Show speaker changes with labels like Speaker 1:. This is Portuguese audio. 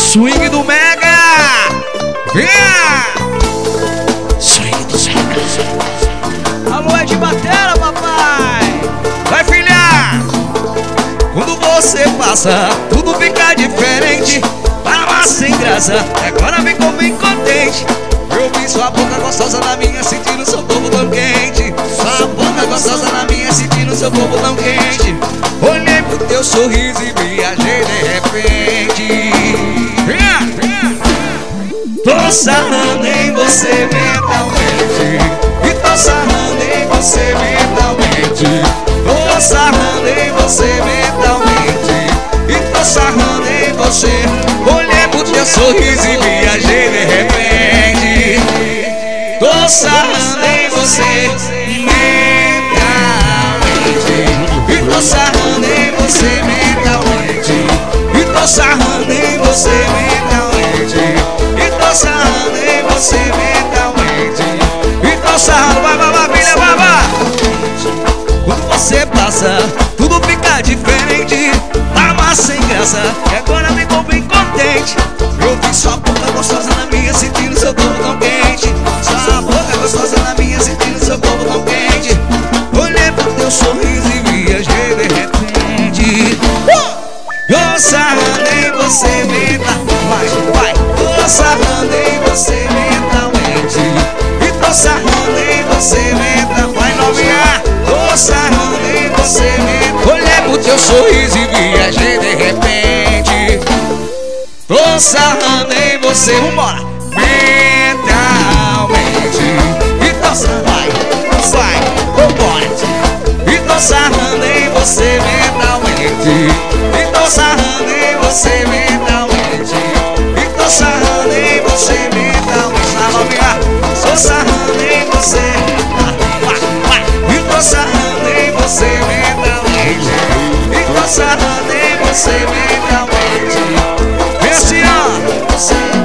Speaker 1: swing do Mega. Venha! Swing do Mega.
Speaker 2: Alô, é de batera, papai.
Speaker 1: Vai, filha! Quando você passa, tudo fica diferente. Tava sem graça, agora ficou bem contente. Eu vi sua boca gostosa na minha, sentindo seu corpo tão quente. Sua boca gostosa na minha, sentindo seu corpo tão quente. Olhei pro teu sorriso e viajei de repente. Tô sarrando em você mentalmente. E tô sarrando em você mentalmente. Tô sarrando em você mentalmente. E tô sarrando em você. Olhei pro teu sorriso e viajei de repente. Tô sarrando em você mentalmente. E tô sarrando em você mentalmente. E tô sarrando em você mentalmente. E tô sarrando em você mentalmente. E tô sarrando, vai, filha, vai. Quando você passa, tudo fica diferente. Tava sem graça, e agora ficou bem contente. Eu vi sua boca gostosa na minha, sentindo seu corpo tão quente. Sua boca gostosa na minha, sentindo seu corpo tão quente. Olhei pro teu sorriso e viajei de repente. Tô sarrando em você mentalmente. Vai. Tô sarrando em você mentalmente. E tô sarrando em você mentalmente. Vai, novinha. Tô sarrando em você mentalmente. Olhei pro teu sorriso e viajei de repente. Tô sarrando em você, vambora, mentalmente. E tô sarrando, vai, vambora. E tô sarrando em você mentalmente. E tô sarrando em você mentalmente. E tô sarrando em você mentalmente. Vai, novinha, tô sarrando em você. Vai. E tô sarrando em você mentalmente. E tô sarrando em você mentalmente. Vem assim, ó.